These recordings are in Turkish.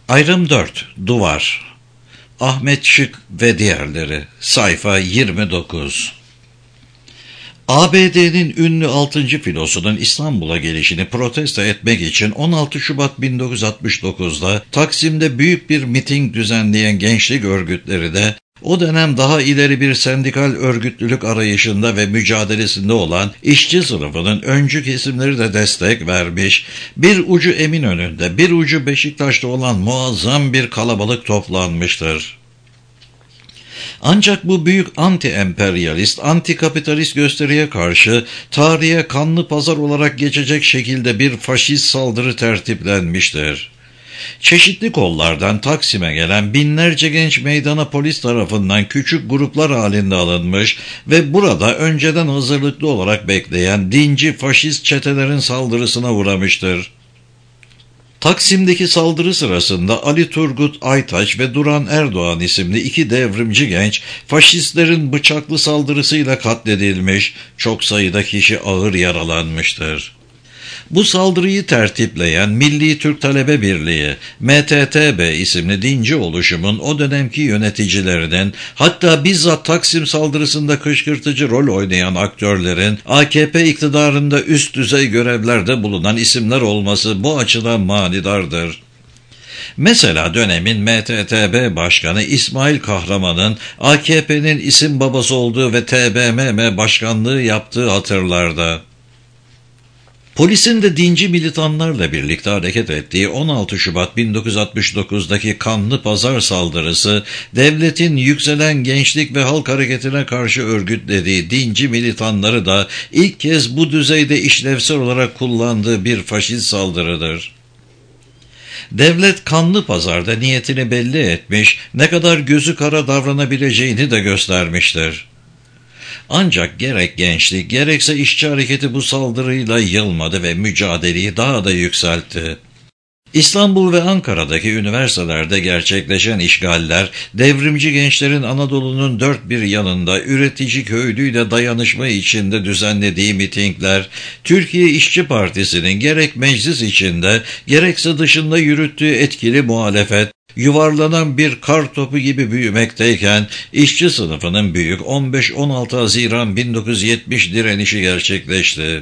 Ayrım 4. Duvar. Ahmet Şık ve diğerleri. Sayfa 29. ABD'nin ünlü 6. filosunun İstanbul'a gelişini protesto etmek için 16 Şubat 1969'da Taksim'de büyük bir miting düzenleyen gençlik örgütleri de o dönem daha ileri bir sendikal örgütlülük arayışında ve mücadelesinde olan işçi sınıfının öncü kesimleri de destek vermiş, bir ucu Eminönü'nde, bir ucu Beşiktaş'ta olan muazzam bir kalabalık toplanmıştır. Ancak bu büyük anti-emperyalist, anti-kapitalist gösteriye karşı tarihe kanlı pazar olarak geçecek şekilde bir faşist saldırı tertiplenmiştir. Çeşitli kollardan Taksim'e gelen binlerce genç meydana polis tarafından küçük gruplar halinde alınmış ve burada önceden hazırlıklı olarak bekleyen dinci faşist çetelerin saldırısına uğramıştır. Taksim'deki saldırı sırasında Ali Turgut Aytaç ve Duran Erdoğan isimli iki devrimci genç faşistlerin bıçaklı saldırısıyla katledilmiş, çok sayıda kişi ağır yaralanmıştır. Bu saldırıyı tertipleyen Milli Türk Talebe Birliği, MTTB isimli dinci oluşumun o dönemki yöneticilerinin, hatta bizzat Taksim saldırısında kışkırtıcı rol oynayan aktörlerin AKP iktidarında üst düzey görevlerde bulunan isimler olması bu açıdan manidardır. Mesela dönemin MTTB Başkanı İsmail Kahraman'ın AKP'nin isim babası olduğu ve TBMM başkanlığı yaptığı hatırlarda. Polisin de dinci militanlarla birlikte hareket ettiği 16 Şubat 1969'daki kanlı pazar saldırısı, devletin yükselen gençlik ve halk hareketine karşı örgütlediği dinci militanları da ilk kez bu düzeyde işlevsel olarak kullandığı bir faşist saldırıdır. Devlet kanlı pazarda niyetini belli etmiş, ne kadar gözü kara davranabileceğini de göstermiştir. Ancak gerek gençlik gerekse işçi hareketi bu saldırıyla yılmadı ve mücadeleyi daha da yükseltti. İstanbul ve Ankara'daki üniversitelerde gerçekleşen işgaller, devrimci gençlerin Anadolu'nun dört bir yanında üretici köylüyle dayanışma içinde düzenlediği mitingler, Türkiye İşçi Partisi'nin gerek meclis içinde gerekse dışında yürüttüğü etkili muhalefet, yuvarlanan bir kar topu gibi büyümekteyken, işçi sınıfının büyük 15-16 Haziran 1970 direnişi gerçekleşti.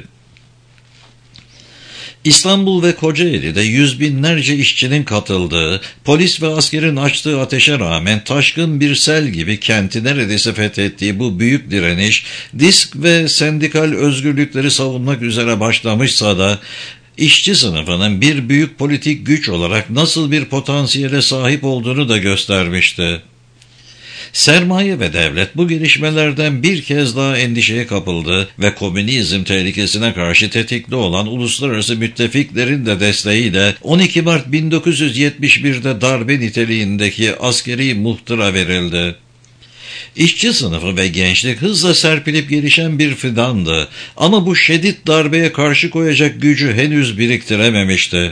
İstanbul ve Kocaeli'de yüz binlerce işçinin katıldığı, polis ve askerin açtığı ateşe rağmen taşkın bir sel gibi kenti neredeyse fethettiği bu büyük direniş, disk ve sendikal özgürlükleri savunmak üzere başlamışsa da, İşçi sınıfının bir büyük politik güç olarak nasıl bir potansiyele sahip olduğunu da göstermişti. Sermaye ve devlet bu gelişmelerden bir kez daha endişeye kapıldı ve komünizm tehlikesine karşı tetikli olan uluslararası müttefiklerin de desteğiyle 12 Mart 1971'de darbe niteliğindeki askeri muhtıra verildi. İşçi sınıfı ve gençlik hızla serpilip gelişen bir fidandı ama bu şiddet darbeye karşı koyacak gücü henüz biriktirememişti.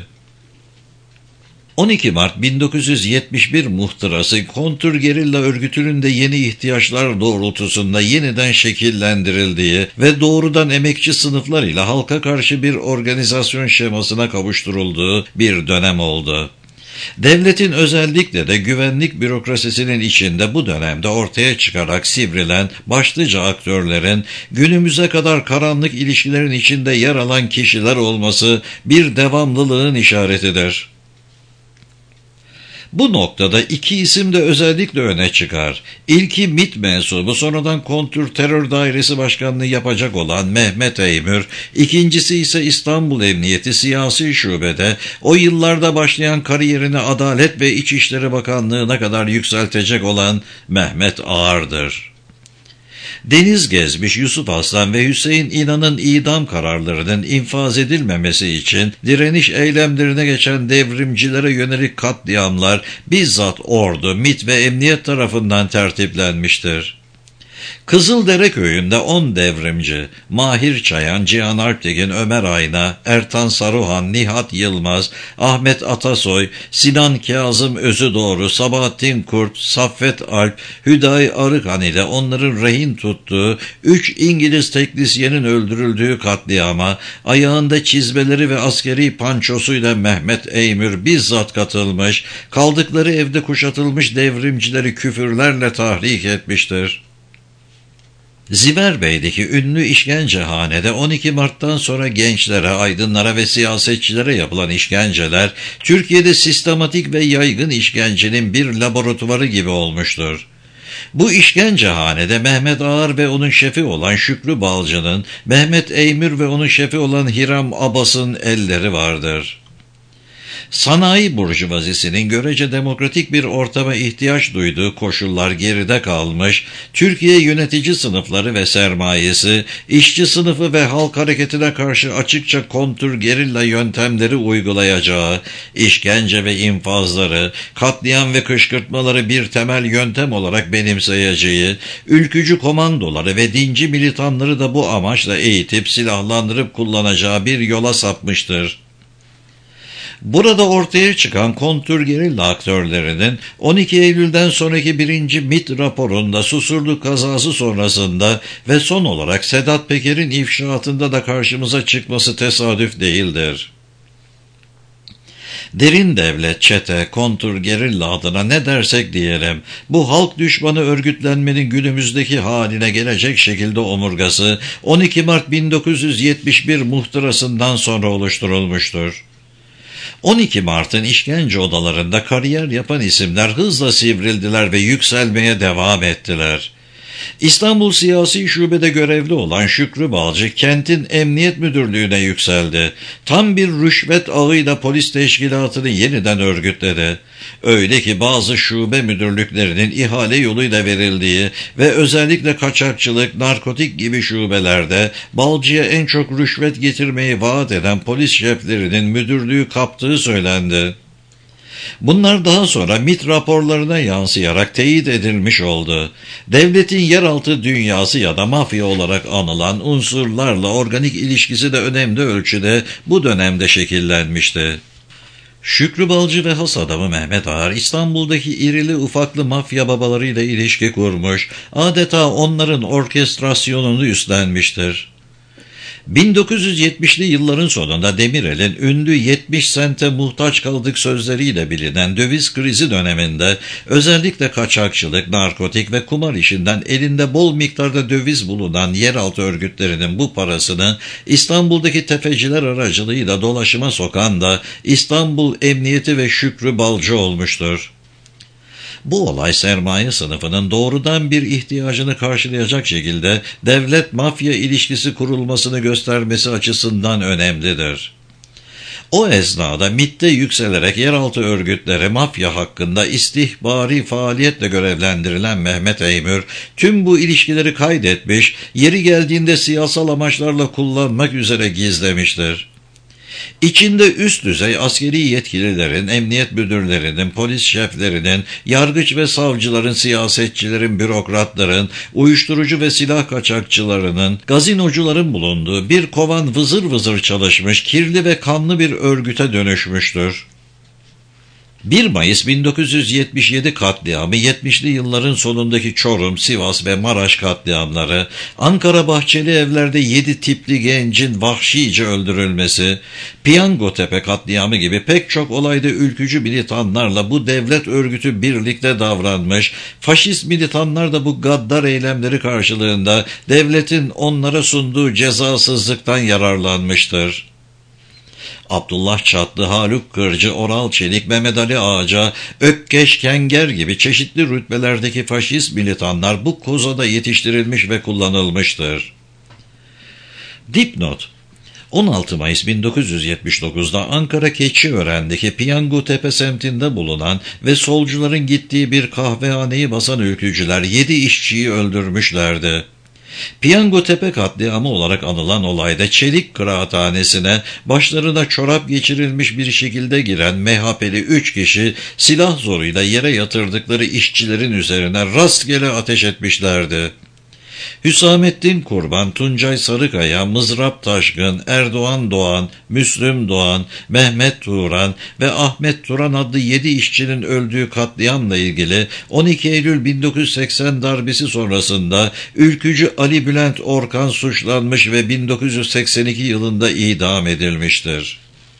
12 Mart 1971 muhtırası kontrgerilla örgütünün de yeni ihtiyaçlar doğrultusunda yeniden şekillendirildiği ve doğrudan emekçi sınıflar ile halka karşı bir organizasyon şemasına kavuşturulduğu bir dönem oldu. Devletin özellikle de güvenlik bürokrasisinin içinde bu dönemde ortaya çıkarak sivrilen başlıca aktörlerin günümüze kadar karanlık ilişkilerin içinde yer alan kişiler olması bir devamlılığın işaretidir. Bu noktada iki isim de özellikle öne çıkar. İlki MİT mensubu, sonradan Kontrterör Dairesi Başkanlığı yapacak olan Mehmet Eymür, ikincisi ise İstanbul Emniyeti Siyasi Şube'de o yıllarda başlayan kariyerini Adalet ve İçişleri Bakanlığı'na kadar yükseltecek olan Mehmet Ağar'dır. Deniz Gezmiş, Yusuf Aslan ve Hüseyin İnan'ın idam kararlarının infaz edilmemesi için direniş eylemlerine geçen devrimcilere yönelik katliamlar bizzat ordu, MİT ve emniyet tarafından tertiplenmiştir. Kızıldere köyünde 10 devrimci, Mahir Çayan, Cihan Alptekin, Ömer Ayna, Ertan Saruhan, Nihat Yılmaz, Ahmet Atasoy, Sinan Kazım Özüdoğru, Sabahattin Kurt, Saffet Alp, Hüdayi Arıkan ile onların rehin tuttuğu 3 İngiliz teknisyenin öldürüldüğü katliama, ayağında çizmeleri ve askeri pançosuyla Mehmet Eymür bizzat katılmış, kaldıkları evde kuşatılmış devrimcileri küfürlerle tahrik etmiştir. Ziverbey'deki ünlü işkencehanede 12 Mart'tan sonra gençlere, aydınlara ve siyasetçilere yapılan işkenceler, Türkiye'de sistematik ve yaygın işkencenin bir laboratuvarı gibi olmuştur. Bu işkencehanede Mehmet Ağar ve onun şefi olan Şükrü Balcı'nın, Mehmet Eymür ve onun şefi olan Hiram Abbas'ın elleri vardır. Sanayi burjuvazisinin görece demokratik bir ortama ihtiyaç duyduğu koşullar geride kalmış, Türkiye yönetici sınıfları ve sermayesi, işçi sınıfı ve halk hareketine karşı açıkça kontrgerilla yöntemleri uygulayacağı, işkence ve infazları, katliam ve kışkırtmaları bir temel yöntem olarak benimseyeceği, ülkücü komandoları ve dinci militanları da bu amaçla eğitip silahlandırıp kullanacağı bir yola sapmıştır. Burada ortaya çıkan kontrgerilla aktörlerinin 12 Eylül'den sonraki 1. MİT raporunda Susurluk kazası sonrasında ve son olarak Sedat Peker'in ifşaatında da karşımıza çıkması tesadüf değildir. Derin devlet, çete, kontrgerilla adına ne dersek diyelim, bu halk düşmanı örgütlenmenin günümüzdeki haline gelecek şekilde omurgası 12 Mart 1971 muhtırasından sonra oluşturulmuştur. 12 Mart'ın işkence odalarında kariyer yapan isimler hızla sivrildiler ve yükselmeye devam ettiler. İstanbul Siyasi Şube'de görevli olan Şükrü Balcı kentin emniyet müdürlüğüne yükseldi. Tam bir rüşvet ağıyla polis teşkilatını yeniden örgütledi. Öyle ki bazı şube müdürlüklerinin ihale yoluyla verildiği ve özellikle kaçakçılık, narkotik gibi şubelerde Balcı'ya en çok rüşvet getirmeyi vaat eden polis şeflerinin müdürlüğü kaptığı söylendi. Bunlar daha sonra MİT raporlarına yansıyarak teyit edilmiş oldu. Devletin yeraltı dünyası ya da mafya olarak anılan unsurlarla organik ilişkisi de önemli ölçüde bu dönemde şekillenmişti. Şükrü Balcı ve has adamı Mehmet Ağar İstanbul'daki irili ufaklı mafya babalarıyla ilişki kurmuş, adeta onların orkestrasyonunu üstlenmiştir. 1970'li yılların sonunda Demirel'in ünlü 70 sente muhtaç kaldık sözleriyle bilinen döviz krizi döneminde özellikle kaçakçılık, narkotik ve kumar işinden elinde bol miktarda döviz bulunan yeraltı örgütlerinin bu parasını İstanbul'daki tefeciler aracılığıyla dolaşıma sokan da İstanbul Emniyeti ve Şükrü Balcı olmuştur. Bu olay sermaye sınıfının doğrudan bir ihtiyacını karşılayacak şekilde devlet-mafya ilişkisi kurulmasını göstermesi açısından önemlidir. O esnada MİT'te yükselerek yeraltı örgütleri mafya hakkında istihbari faaliyetle görevlendirilen Mehmet Eymür, tüm bu ilişkileri kaydetmiş, yeri geldiğinde siyasal amaçlarla kullanmak üzere gizlemiştir. İçinde üst düzey askeri yetkililerin, emniyet müdürlerinin, polis şeflerinin, yargıç ve savcıların, siyasetçilerin, bürokratların, uyuşturucu ve silah kaçakçılarının, gazinocuların bulunduğu bir kovan vızır vızır çalışmış, kirli ve kanlı bir örgüte dönüşmüştür. 1 Mayıs 1977 katliamı, 70'li yılların sonundaki Çorum, Sivas ve Maraş katliamları, Ankara Bahçeli Evler'de 7 tipli gencin vahşice öldürülmesi, Piyangotepe katliamı gibi pek çok olayda ülkücü militanlarla bu devlet örgütü birlikte davranmış, faşist militanlar da bu gaddar eylemleri karşılığında devletin onlara sunduğu cezasızlıktan yararlanmıştır. Abdullah Çatlı, Haluk Kırcı, Oral Çelik, Mehmet Ali Ağaca, Ökkeş Kenger gibi çeşitli rütbelerdeki faşist militanlar bu kozada yetiştirilmiş ve kullanılmıştır. Dipnot: 16 Mayıs 1979'da Ankara Keçiören'deki Piyangotepe semtinde bulunan ve solcuların gittiği bir kahvehaneyi basan ülkücüler 7 işçiyi öldürmüşlerdi. Piyangotepe katliamı olarak anılan olayda Çelik Kıraathanesi'ne başlarına çorap geçirilmiş bir şekilde giren MHP'li 3 kişi silah zoruyla yere yatırdıkları işçilerin üzerine rastgele ateş etmişlerdi. Hüsamettin Kurban, Tuncay Sarıkaya, Mızrap Taşkın, Erdoğan Doğan, Müslüm Doğan, Mehmet Turan ve Ahmet Turan adlı 7 işçinin öldüğü katliamla ilgili 12 Eylül 1980 darbesi sonrasında ülkücü Ali Bülent Orkan suçlanmış ve 1982 yılında idam edilmiştir.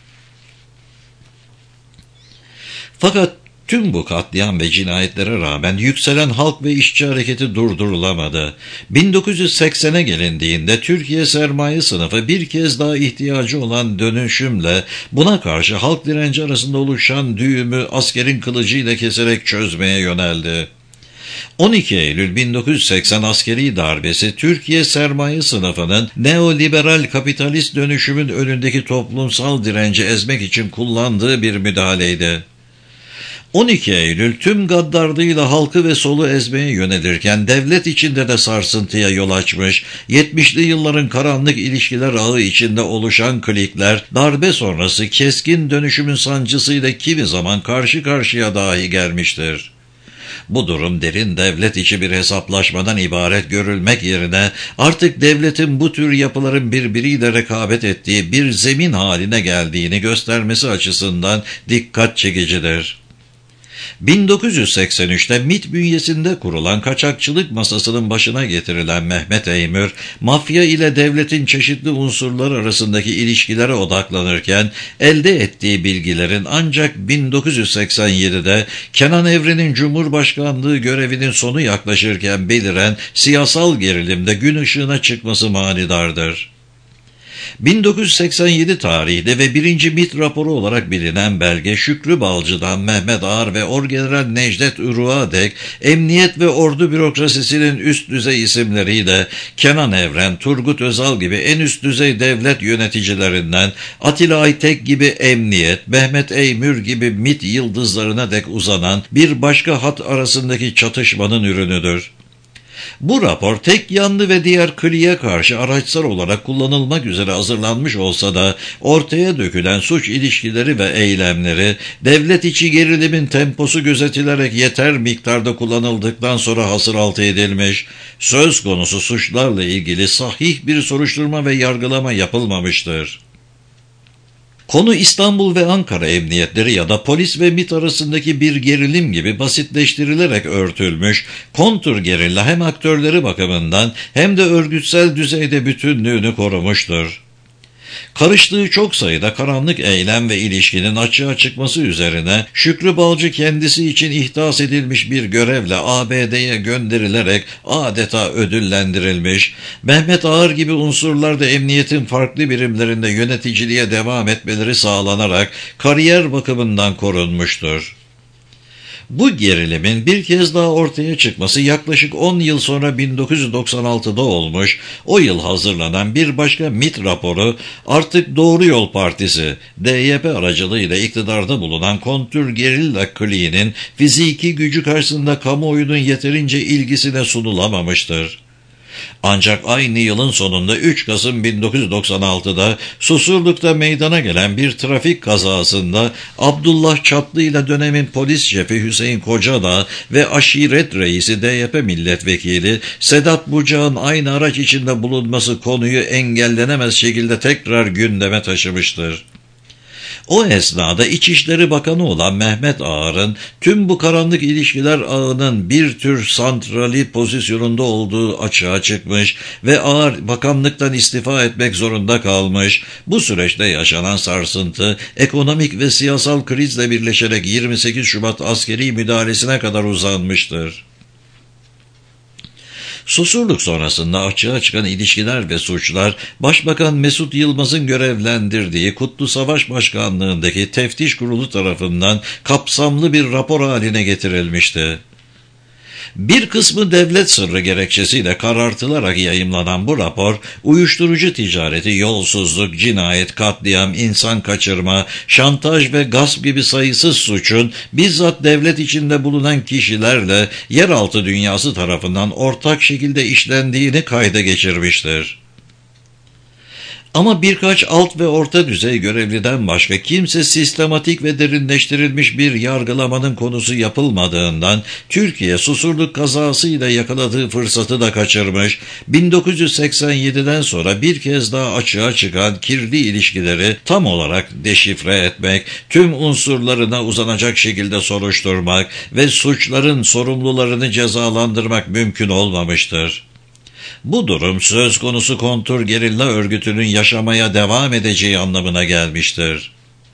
Fakat tüm bu katliam ve cinayetlere rağmen yükselen halk ve işçi hareketi durdurulamadı. 1980'e gelindiğinde Türkiye sermaye sınıfı bir kez daha ihtiyacı olan dönüşümle buna karşı halk direnci arasında oluşan düğümü askerin kılıcıyla keserek çözmeye yöneldi. 12 Eylül 1980 askeri darbesi Türkiye sermaye sınıfının neoliberal kapitalist dönüşümün önündeki toplumsal direnci ezmek için kullandığı bir müdahaleydi. 12 Eylül tüm gaddarlığıyla halkı ve solu ezmeye yönelirken devlet içinde de sarsıntıya yol açmış, 70'li yılların karanlık ilişkiler ağı içinde oluşan klikler darbe sonrası keskin dönüşümün sancısıyla kimi zaman karşı karşıya dahi gelmiştir. Bu durum derin devlet içi bir hesaplaşmadan ibaret görülmek yerine artık devletin bu tür yapıların birbiriyle rekabet ettiği bir zemin haline geldiğini göstermesi açısından dikkat çekicidir. 1983'te MİT bünyesinde kurulan kaçakçılık masasının başına getirilen Mehmet Eymür, mafya ile devletin çeşitli unsurları arasındaki ilişkilere odaklanırken elde ettiği bilgilerin ancak 1987'de Kenan Evren'in Cumhurbaşkanlığı görevinin sonu yaklaşırken beliren siyasal gerilimde gün ışığına çıkması manidardır. 1987 tarihli ve 1. MİT raporu olarak bilinen belge Şükrü Balcı'dan Mehmet Ağar ve Orgeneral Necdet Uruğ'a dek emniyet ve ordu bürokrasisinin üst düzey isimleriyle Kenan Evren, Turgut Özal gibi en üst düzey devlet yöneticilerinden Atilla Aytek gibi emniyet, Mehmet Eymür gibi MİT yıldızlarına dek uzanan bir başka hat arasındaki çatışmanın ürünüdür. Bu rapor tek yanlı ve diğer kliye karşı araçsal olarak kullanılmak üzere hazırlanmış olsa da ortaya dökülen suç ilişkileri ve eylemleri devlet içi gerilimin temposu gözetilerek yeter miktarda kullanıldıktan sonra hasıraltı edilmiş, söz konusu suçlarla ilgili sahih bir soruşturma ve yargılama yapılmamıştır. Konu İstanbul ve Ankara emniyetleri ya da polis ve MİT arasındaki bir gerilim gibi basitleştirilerek örtülmüş, kontur gerilla hem aktörleri bakımından hem de örgütsel düzeyde bütünlüğünü korumuştur. Karıştığı çok sayıda karanlık eylem ve ilişkinin açığa çıkması üzerine Şükrü Balcı kendisi için ihdas edilmiş bir görevle ABD'ye gönderilerek adeta ödüllendirilmiş, Mehmet Ağar gibi unsurlar da emniyetin farklı birimlerinde yöneticiliğe devam etmeleri sağlanarak kariyer bakımından korunmuştur. Bu gerilimin bir kez daha ortaya çıkması yaklaşık 10 yıl sonra 1996'da olmuş, o yıl hazırlanan bir başka MİT raporu artık Doğru Yol Partisi, DYP aracılığıyla iktidarda bulunan kontür gerilla kliğinin fiziki gücü karşısında kamuoyunun yeterince ilgisine sunulamamıştır. Ancak aynı yılın sonunda 3 Kasım 1996'da Susurluk'ta meydana gelen bir trafik kazasında Abdullah Çatlı ile dönemin polis şefi Hüseyin Kocadağ ve aşiret reisi DYP milletvekili Sedat Bucak'ın aynı araç içinde bulunması konuyu engellenemez şekilde tekrar gündeme taşımıştır. O esnada İçişleri Bakanı olan Mehmet Ağar'ın tüm bu karanlık ilişkiler ağının bir tür santrali pozisyonunda olduğu açığa çıkmış ve Ağar bakanlıktan istifa etmek zorunda kalmış. Bu süreçte yaşanan sarsıntı ekonomik ve siyasal krizle birleşerek 28 Şubat askeri müdahalesine kadar uzanmıştır. Susurluk sonrasında açığa çıkan ilişkiler ve suçlar, Başbakan Mesut Yılmaz'ın görevlendirdiği Kutlu Savaş Başkanlığındaki teftiş kurulu tarafından kapsamlı bir rapor haline getirilmişti. Bir kısmı devlet sırrı gerekçesiyle karartılarak yayımlanan bu rapor, uyuşturucu ticareti, yolsuzluk, cinayet, katliam, insan kaçırma, şantaj ve gasp gibi sayısız suçun bizzat devlet içinde bulunan kişilerle yeraltı dünyası tarafından ortak şekilde işlendiğini kayda geçirmiştir. Ama birkaç alt ve orta düzey görevliden başka kimse sistematik ve derinleştirilmiş bir yargılamanın konusu yapılmadığından Türkiye Susurluk kazasıyla yakaladığı fırsatı da kaçırmış, 1987'den sonra bir kez daha açığa çıkan kirli ilişkileri tam olarak deşifre etmek, tüm unsurlarına uzanacak şekilde soruşturmak ve suçların sorumlularını cezalandırmak mümkün olmamıştır. Bu durum söz konusu kontrgerilla örgütünün yaşamaya devam edeceği anlamına gelmiştir.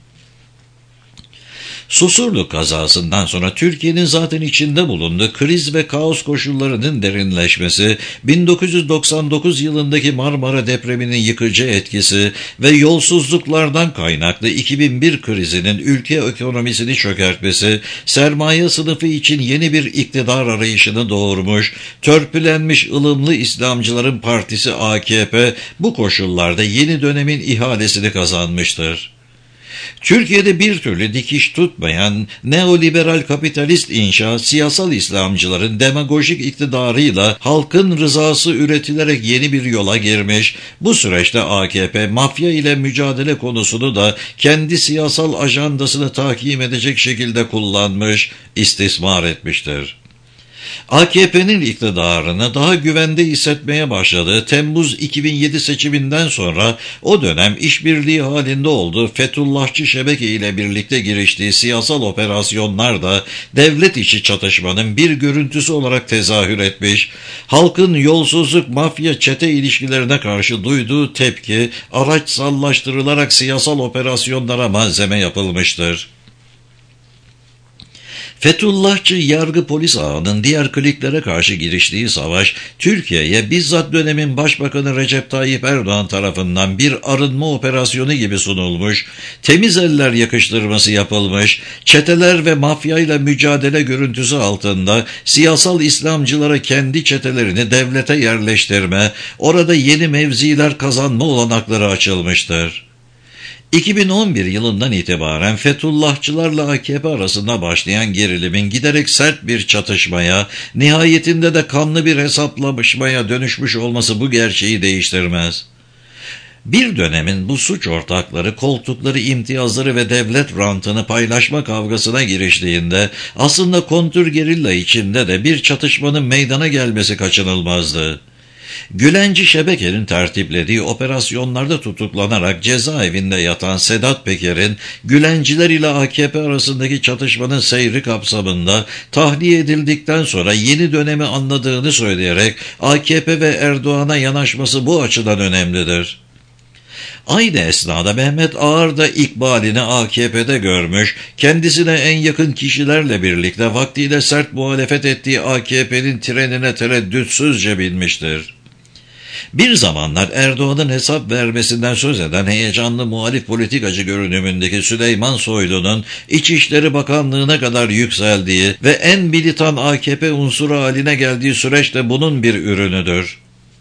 Susurluk kazasından sonra Türkiye'nin zaten içinde bulunduğu kriz ve kaos koşullarının derinleşmesi, 1999 yılındaki Marmara depreminin yıkıcı etkisi ve yolsuzluklardan kaynaklı 2001 krizinin ülke ekonomisini çökertmesi, sermaye sınıfı için yeni bir iktidar arayışını doğurmuş, törpülenmiş ılımlı İslamcıların partisi AKP bu koşullarda yeni dönemin ihalesini kazanmıştır. Türkiye'de bir türlü dikiş tutmayan neoliberal kapitalist inşaat, siyasal İslamcıların demagojik iktidarıyla halkın rızası üretilerek yeni bir yola girmiş, bu süreçte AKP mafya ile mücadele konusunu da kendi siyasal ajandasını takip edecek şekilde kullanmış, istismar etmiştir. AKP'nin iktidarını daha güvende hissetmeye başladığı Temmuz 2007 seçiminden sonra o dönem işbirliği halinde olduğu Fethullahçı şebeke ile birlikte giriştiği siyasal operasyonlar da devlet içi çatışmanın bir görüntüsü olarak tezahür etmiş, halkın yolsuzluk, mafya, çete ilişkilerine karşı duyduğu tepki araçsallaştırılarak siyasal operasyonlara malzeme yapılmıştır. Fethullahçı yargı polis ağının diğer kliklere karşı giriştiği savaş, Türkiye'ye bizzat dönemin Başbakanı Recep Tayyip Erdoğan tarafından bir arınma operasyonu gibi sunulmuş, temiz eller yakıştırması yapılmış, çeteler ve mafyayla mücadele görüntüsü altında siyasal İslamcılara kendi çetelerini devlete yerleştirme, orada yeni mevziler kazanma olanakları açılmıştır. 2011 yılından itibaren Fethullahçılarla AKP arasında başlayan gerilimin giderek sert bir çatışmaya, nihayetinde de kanlı bir hesaplaşmaya dönüşmüş olması bu gerçeği değiştirmez. Bir dönemin bu suç ortakları koltukları, imtiyazları ve devlet rantını paylaşma kavgasına giriştiğinde aslında kontrgerilla içinde de bir çatışmanın meydana gelmesi kaçınılmazdı. Gülenci şebekenin tertiplediği operasyonlarda tutuklanarak cezaevinde yatan Sedat Peker'in Gülenciler ile AKP arasındaki çatışmanın seyri kapsamında tahliye edildikten sonra yeni dönemi anladığını söyleyerek AKP ve Erdoğan'a yanaşması bu açıdan önemlidir. Aynı esnada Mehmet Ağar da ikbalini AKP'de görmüş, kendisine en yakın kişilerle birlikte vaktiyle sert muhalefet ettiği AKP'nin trenine tereddütsüzce binmiştir. Bir zamanlar Erdoğan'ın hesap vermesinden söz eden heyecanlı muhalif politikacı görünümündeki Süleyman Soylu'nun İçişleri Bakanlığı'na kadar yükseldiği ve en militan AKP unsuru haline geldiği süreç de bunun bir ürünüdür.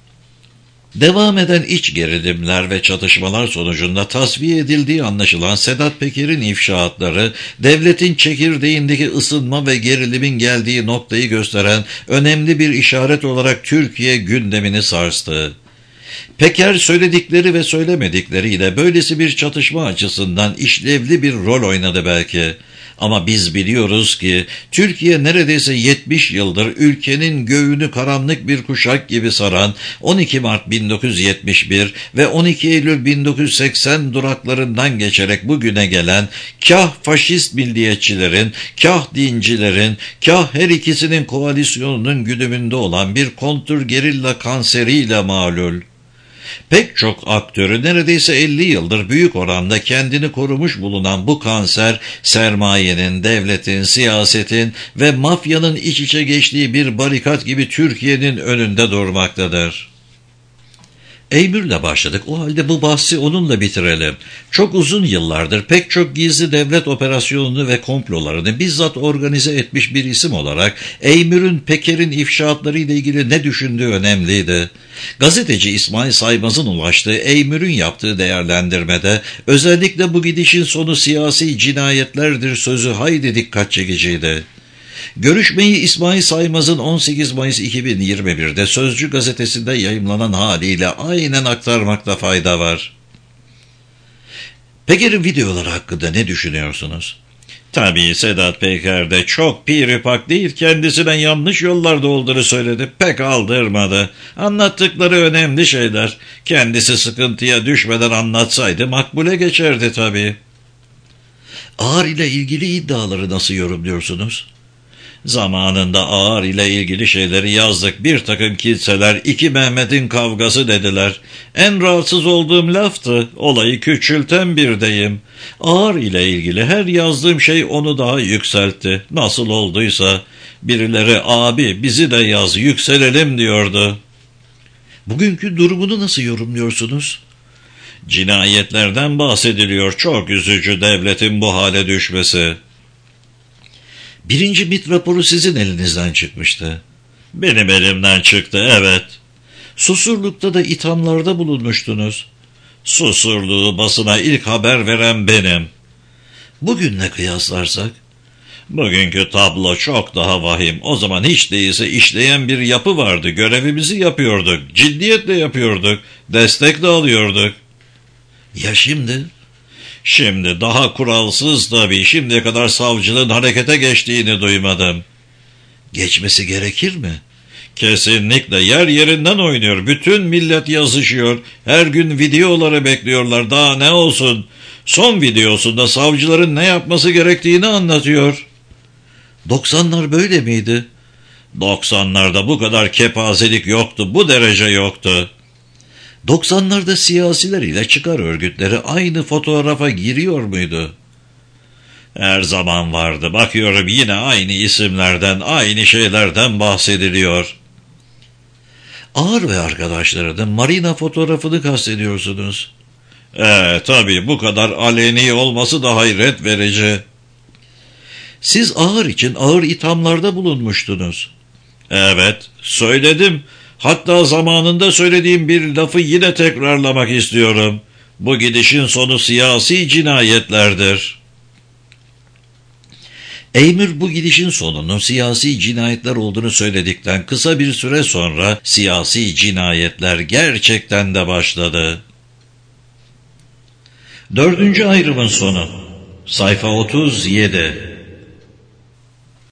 Devam eden iç gerilimler ve çatışmalar sonucunda tasfiye edildiği anlaşılan Sedat Peker'in ifşaatları, devletin çekirdeğindeki ısınma ve gerilimin geldiği noktayı gösteren önemli bir işaret olarak Türkiye gündemini sarstı. Peker söyledikleri ve söylemedikleriyle böylesi bir çatışma açısından işlevli bir rol oynadı belki. Ama biz biliyoruz ki Türkiye neredeyse 70 yıldır ülkenin göğünü karanlık bir kuşak gibi saran 12 Mart 1971 ve 12 Eylül 1980 duraklarından geçerek bugüne gelen kah faşist milliyetçilerin, kah dincilerin, kah her ikisinin koalisyonunun güdümünde olan bir kontrgerilla kanseriyle malul. Pek çok aktörü neredeyse 50 yıldır büyük oranda kendini korumuş bulunan bu kanser, sermayenin, devletin, siyasetin ve mafyanın iç içe geçtiği bir barikat gibi Türkiye'nin önünde durmaktadır. Eymür'le başladık, o halde bu bahsi onunla bitirelim. Çok uzun yıllardır pek çok gizli devlet operasyonunu ve komplolarını bizzat organize etmiş bir isim olarak Eymür'ün Peker'in ifşaatlarıyla ilgili ne düşündüğü önemliydi. Gazeteci İsmail Saymaz'ın ulaştığı Eymür'ün yaptığı değerlendirmede özellikle bu gidişin sonu siyasi cinayetlerdir sözü hayli dikkat çekiciydi. Görüşmeyi İsmail Saymaz'ın 18 Mayıs 2021'de Sözcü gazetesinde yayımlanan haliyle aynen aktarmakta fayda var. Peker'in videoları hakkında ne düşünüyorsunuz? Tabii Sedat Peker de çok piripak değil, kendisine yanlış yollarda olduğunu söyledi. Pek aldırmadı. Anlattıkları önemli şeyler. Kendisi sıkıntıya düşmeden anlatsaydı makbule geçerdi tabii. Ağar ile ilgili iddiaları nasıl yorumluyorsunuz? Zamanında Ağar ile ilgili şeyleri yazdık. Bir takım kimseler iki Mehmet'in kavgası dediler. En rahatsız olduğum laftı. Olayı küçülten bir deyim. Ağar ile ilgili her yazdığım şey onu daha yükseltti. Nasıl olduysa birileri abi bizi de yaz yükselelim diyordu. Bugünkü durumunu nasıl yorumluyorsunuz? Cinayetlerden bahsediliyor. Çok üzücü devletin bu hale düşmesi. 1. MİT raporu sizin elinizden çıkmıştı. Benim elimden çıktı, evet. Susurluk'ta da ithamlarda bulunmuştunuz. Susurluğu basına ilk haber veren benim. Bugünle kıyaslarsak? Bugünkü tablo çok daha vahim. O zaman hiç değilse işleyen bir yapı vardı. Görevimizi yapıyorduk. Ciddiyetle yapıyorduk. Destek de alıyorduk. Ya şimdi? Şimdi daha kuralsız tabii. Şimdiye kadar savcılığın harekete geçtiğini duymadım. Geçmesi gerekir mi? Kesinlikle, yer yerinden oynuyor. Bütün millet yazışıyor. Her gün videoları bekliyorlar. Daha ne olsun? Son videosunda savcıların ne yapması gerektiğini anlatıyor. 90'lar böyle miydi? 90'larda bu kadar kepazelik yoktu. Bu derece yoktu. 90'larda siyasiler ile çıkar örgütleri aynı fotoğrafa giriyor muydu? Her zaman vardı. Bakıyorum yine aynı isimlerden, aynı şeylerden bahsediliyor. Ağar ve arkadaşlarının marina fotoğrafını kastediyorsunuz. Tabii bu kadar aleni olması da hayret verici. Siz Ağar için ağır ithamlarda bulunmuştunuz. Evet, söyledim. Hatta zamanında söylediğim bir lafı yine tekrarlamak istiyorum. Bu gidişin sonu siyasi cinayetlerdir. Eymür bu gidişin sonunun siyasi cinayetler olduğunu söyledikten kısa bir süre sonra siyasi cinayetler gerçekten de başladı. 4. ayrımın sonu. Sayfa 37.